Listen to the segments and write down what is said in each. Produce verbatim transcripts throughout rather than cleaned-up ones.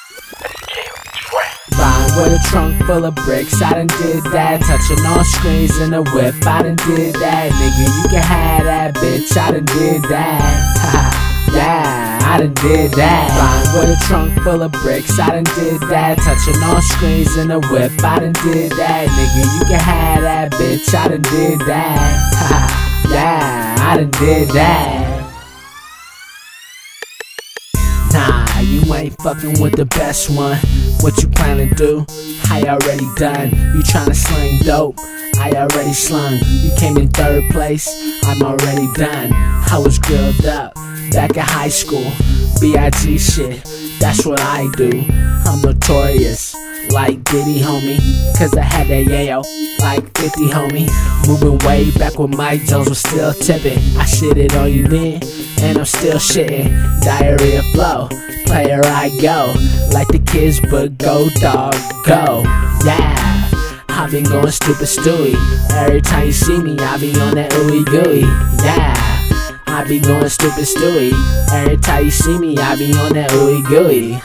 Ride with a trunk full of bricks, I done did that. Touching on screens in a whip, I done did that. Nigga, you can have that bitch, I done did that. Yeah, I done did that. Ride with a trunk full of bricks, I done did that. Touching on screens in a whip, I done did that. Nigga, you can have that bitch, I done did that. Yeah, I done did that. Nah, you ain't fucking with the best one. What you planning to do? I already done. You tryna sling dope? I already slung. You came in third place? I'm already done. I was grilled up back in high school. B I G shit, that's what I do. I'm notorious like Diddy, homie, cause I had that yayo like fifty, homie. Moving way back when Mike Jones was still tipping. I shitted on you then, and I'm still shitting. Diarrhea flow, player I go. Like the kids, but go dog, go. Yeah, I been going stupid stewy. Every time you see me, I be on that ooey gooey. Yeah, I be going stupid stewy. Every time you see me, I be on that ooey gooey.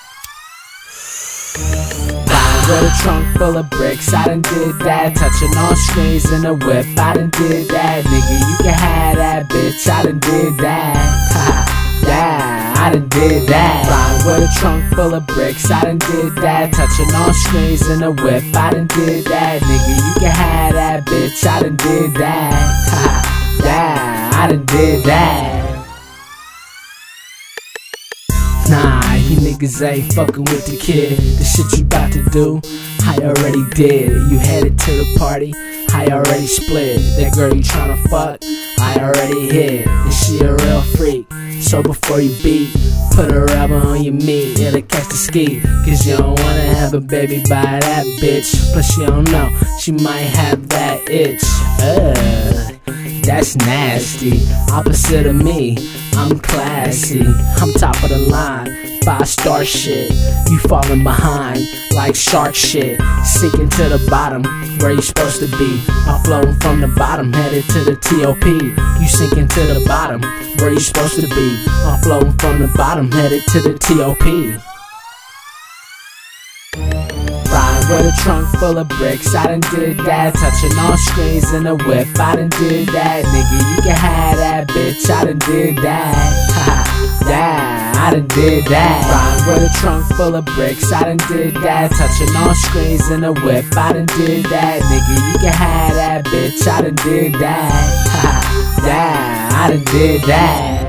With a trunk full of bricks, I done did that. Touching on screens in a whip, I done did that. Nigga, you can have that bitch, I done did that. Yeah, I done did that. Ride with a trunk full of bricks, I done did that. Touching on screens in a whip, I done did that. Nigga, you can have that bitch, I done did that. Yeah, I done did that. Nah, you niggas ain't fucking with the kid. The shit you bout to do, I already did. You headed to the party, I already split. That girl you tryna fuck, I already hit. And she a real freak, so before you beat, put a rubber on your meat, it'll catch the ski. Cause you don't wanna have a baby by that bitch. Plus you don't know, she might have that itch. Ugh, that's nasty. Opposite of me, I'm classy. I'm top of the line, five star shit. You falling behind like shark shit. Sinking to the bottom, where you supposed to be. I'm floating from the bottom, headed to the T O P. You sinking to the bottom, where you supposed to be. I'm floating from the bottom, headed to the T O P. Ride with a trunk full of bricks, I done did that. Touching on screens in a whip, I done did that. Nigga, you can have that bitch, I done did that. Yeah, I done did that. Ride with a trunk full of bricks, I done did that. Touching on screens in a whip, I done did that. Nigga, you can have that bitch, I done did that. Yeah, I done did that.